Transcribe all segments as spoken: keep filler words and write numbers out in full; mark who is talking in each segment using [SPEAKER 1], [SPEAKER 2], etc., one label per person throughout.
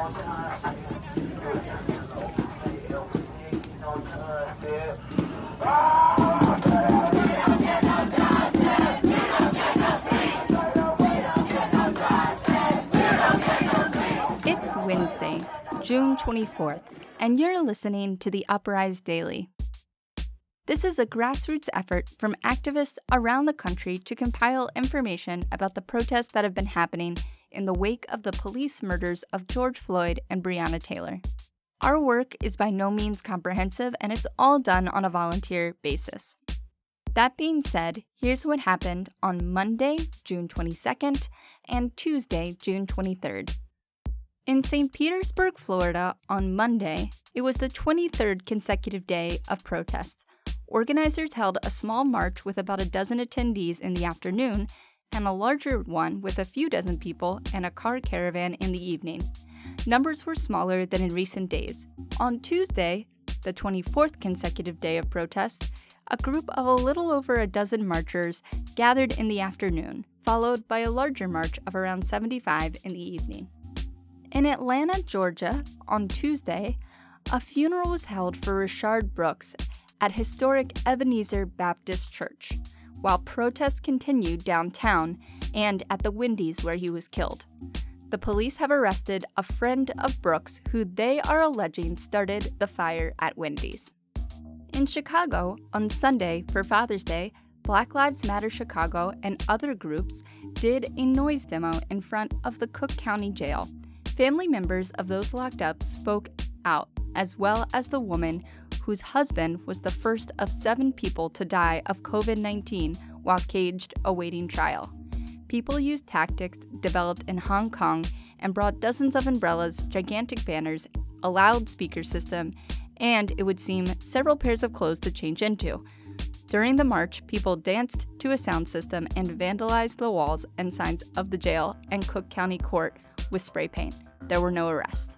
[SPEAKER 1] It's Wednesday, June twenty-fourth, and you're listening to the Uprise Daily. This is a grassroots effort from activists around the country to compile information about the protests that have been happening in the wake of the police murders of George Floyd and Breonna Taylor. Our work is by no means comprehensive, and it's all done on a volunteer basis. That being said, here's what happened on Monday, June twenty-second, and Tuesday, June twenty-third. In Saint Petersburg, Florida, on Monday, it was the twenty-third consecutive day of protests. Organizers held a small march with about a dozen attendees in the afternoon, and a larger one with a few dozen people and a car caravan in the evening. Numbers were smaller than in recent days. On Tuesday, the twenty-fourth consecutive day of protests, a group of a little over a dozen marchers gathered in the afternoon, followed by a larger march of around seventy-five in the evening. In Atlanta, Georgia, on Tuesday, a funeral was held for Rayshard Brooks at historic Ebenezer Baptist Church, while protests continued downtown and at the Wendy's where he was killed. The police have arrested a friend of Brooks who they are alleging started the fire at Wendy's. In Chicago, on Sunday for Father's Day, Black Lives Matter Chicago and other groups did a noise demo in front of the Cook County Jail. Family members of those locked up spoke out, as well as the woman whose husband was the first of seven people to die of covid nineteen while caged awaiting trial. People used tactics developed in Hong Kong and brought dozens of umbrellas, gigantic banners, a loudspeaker system, and, it would seem, several pairs of clothes to change into. During the march, people danced to a sound system and vandalized the walls and signs of the jail and Cook County Court with spray paint. There were no arrests.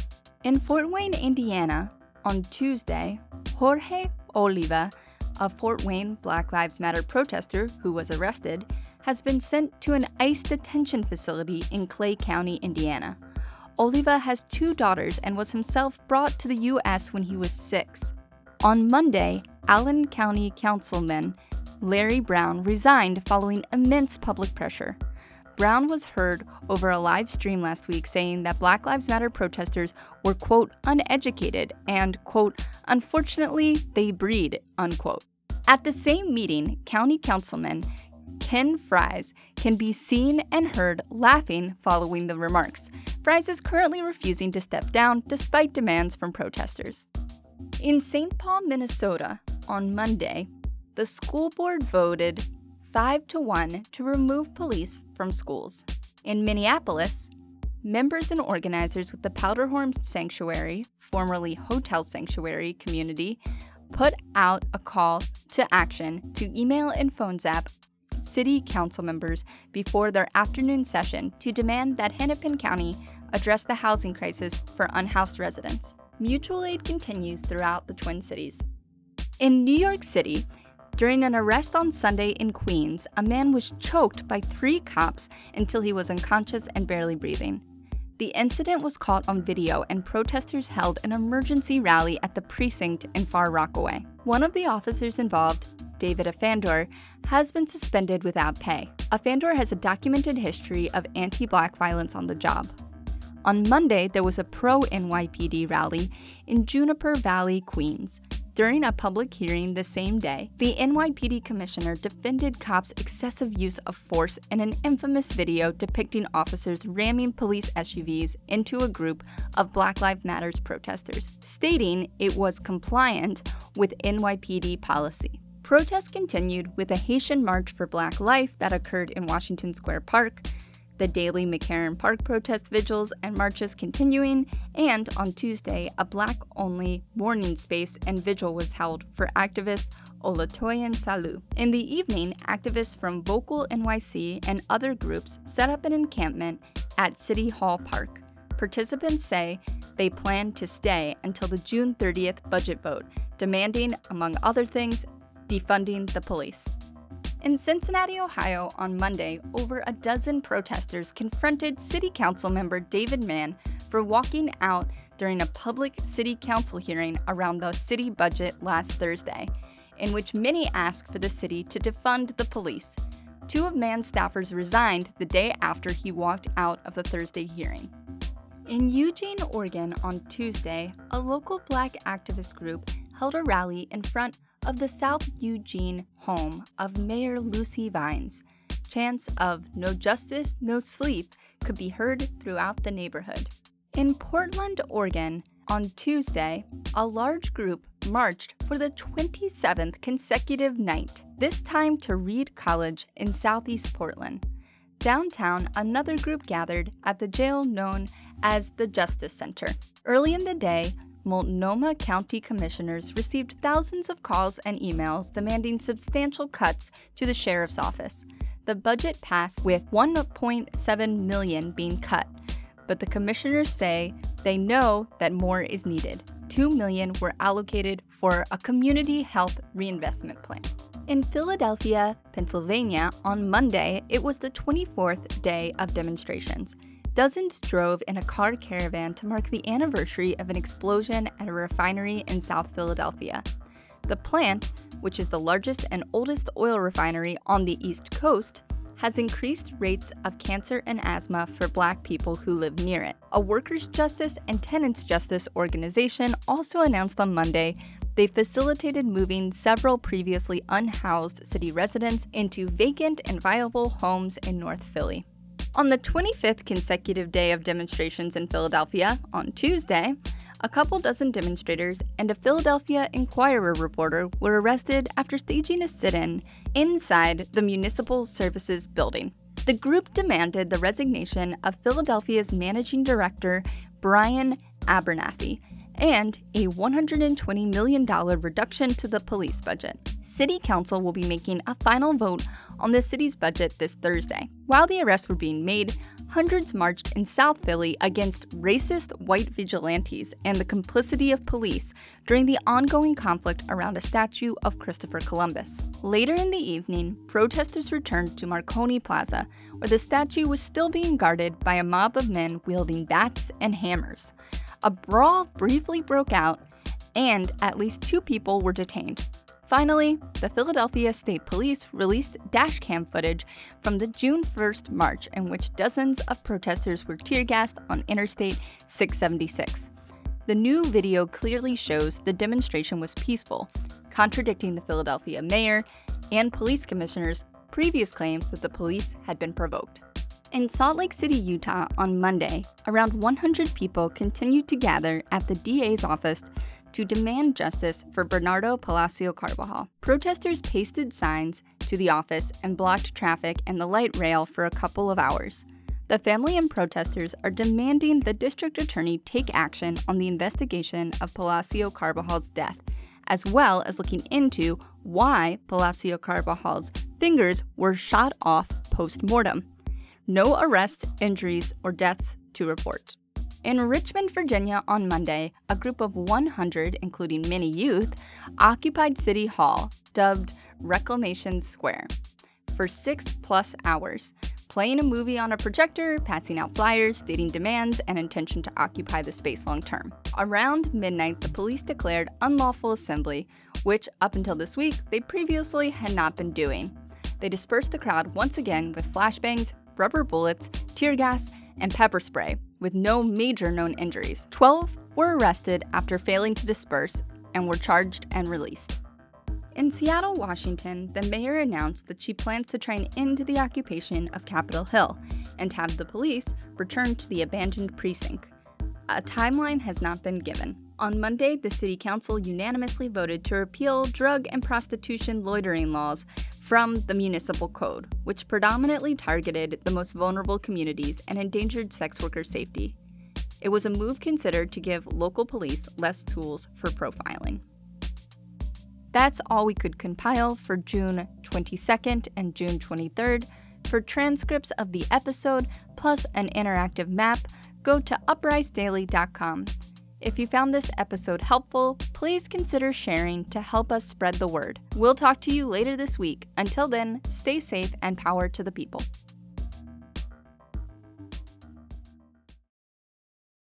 [SPEAKER 1] In Fort Wayne, Indiana, on Tuesday, Jorge Oliva, a Fort Wayne Black Lives Matter protester who was arrested, has been sent to an ICE detention facility in Clay County, Indiana. Oliva has two daughters and was himself brought to the U S when he was six. On Monday, Allen County Councilman Larry Brown resigned following immense public pressure. Brown was heard over a live stream last week saying that Black Lives Matter protesters were, quote, uneducated and, quote, unfortunately, they breed, unquote. At the same meeting, County Councilman Ken Fries can be seen and heard laughing following the remarks. Fries is currently refusing to step down despite demands from protesters. In Saint Paul, Minnesota, on Monday, the school board voted five to one to remove police from schools. In Minneapolis, members and organizers with the Powderhorn Sanctuary, formerly Hotel Sanctuary community, put out a call to action to email and phone zap city council members before their afternoon session to demand that Hennepin County address the housing crisis for unhoused residents. Mutual aid continues throughout the Twin Cities. In New York City, during an arrest on Sunday in Queens, a man was choked by three cops until he was unconscious and barely breathing. The incident was caught on video, and protesters held an emergency rally at the precinct in Far Rockaway. One of the officers involved, David Afandor, has been suspended without pay. Afandor has a documented history of anti-Black violence on the job. On Monday, there was a pro-N Y P D rally in Juniper Valley, Queens. During a public hearing the same day, the N Y P D commissioner defended cops' excessive use of force in an infamous video depicting officers ramming police S U Vs into a group of Black Lives Matter protesters, stating it was compliant with N Y P D policy. Protests continued with a Haitian March for Black Life that occurred in Washington Square Park, the daily McCarran Park protest vigils and marches continuing, and on Tuesday, a Black-only mourning space and vigil was held for activist Olatoyin Salu. In the evening, activists from Vocal N Y C and other groups set up an encampment at City Hall Park. Participants say they plan to stay until the June thirtieth budget vote, demanding, among other things, defunding the police. In Cincinnati, Ohio, on Monday, over a dozen protesters confronted City Council member David Mann for walking out during a public city council hearing around the city budget last Thursday, in which many asked for the city to defund the police. Two of Mann's staffers resigned the day after he walked out of the Thursday hearing. In Eugene, Oregon on Tuesday, a local Black activist group held a rally in front of the South Eugene home of Mayor Lucy Vines. Chants of "No justice, no sleep" could be heard throughout the neighborhood. In Portland, Oregon, on Tuesday, a large group marched for the twenty-seventh consecutive night, this time to Reed College in southeast Portland. Downtown, another group gathered at the jail known as the Justice Center. Early in the day, Multnomah County commissioners received thousands of calls and emails demanding substantial cuts to the sheriff's office. The budget passed with one point seven million dollars being cut, but the commissioners say they know that more is needed. two million dollars were allocated for a community health reinvestment plan. In Philadelphia, Pennsylvania, on Monday, it was the twenty-fourth day of demonstrations. Dozens drove in a car caravan to mark the anniversary of an explosion at a refinery in South Philadelphia. The plant, which is the largest and oldest oil refinery on the East Coast, has increased rates of cancer and asthma for Black people who live near it. A workers' justice and tenants' justice organization also announced on Monday they facilitated moving several previously unhoused city residents into vacant and viable homes in North Philly. On the twenty-fifth consecutive day of demonstrations in Philadelphia, on Tuesday, a couple dozen demonstrators and a Philadelphia Inquirer reporter were arrested after staging a sit-in inside the Municipal Services Building. The group demanded the resignation of Philadelphia's managing director, Brian Abernathy, and a one hundred twenty million dollars reduction to the police budget. City Council will be making a final vote on the city's budget this Thursday. While the arrests were being made, hundreds marched in South Philly against racist white vigilantes and the complicity of police during the ongoing conflict around a statue of Christopher Columbus. Later in the evening, protesters returned to Marconi Plaza, where the statue was still being guarded by a mob of men wielding bats and hammers. A brawl briefly broke out, and at least two people were detained. Finally, the Philadelphia State Police released dashcam footage from the June first march in which dozens of protesters were tear-gassed on Interstate six seventy-six. The new video clearly shows the demonstration was peaceful, contradicting the Philadelphia mayor and police commissioner's previous claims that the police had been provoked. In Salt Lake City, Utah, on Monday, around one hundred people continued to gather at the D A's office to demand justice for Bernardo Palacio Carvajal. Protesters pasted signs to the office and blocked traffic and the light rail for a couple of hours. The family and protesters are demanding the district attorney take action on the investigation of Palacio Carvajal's death, as well as looking into why Palacio Carvajal's fingers were shot off post-mortem. No arrests, injuries, or deaths to report. In Richmond, Virginia on Monday, a group of one hundred, including many youth, occupied City Hall, dubbed Reclamation Square, for six plus hours, playing a movie on a projector, passing out flyers, stating demands and intention to occupy the space long term. Around midnight, the police declared unlawful assembly, which up until this week, they previously had not been doing. They dispersed the crowd once again with flashbangs, rubber bullets, tear gas, and pepper spray, with no major known injuries. Twelve were arrested after failing to disperse and were charged and released. In Seattle, Washington, the mayor announced that she plans to try and end the occupation of Capitol Hill and have the police return to the abandoned precinct. A timeline has not been given. On Monday, the City Council unanimously voted to repeal drug and prostitution loitering laws from the municipal code, which predominantly targeted the most vulnerable communities and endangered sex worker safety. It was a move considered to give local police less tools for profiling. That's all we could compile for June twenty-second and June twenty-third. For transcripts of the episode, plus an interactive map, go to uprise daily dot com. If you found this episode helpful, please consider sharing to help us spread the word. We'll talk to you later this week. Until then, stay safe and power to the people.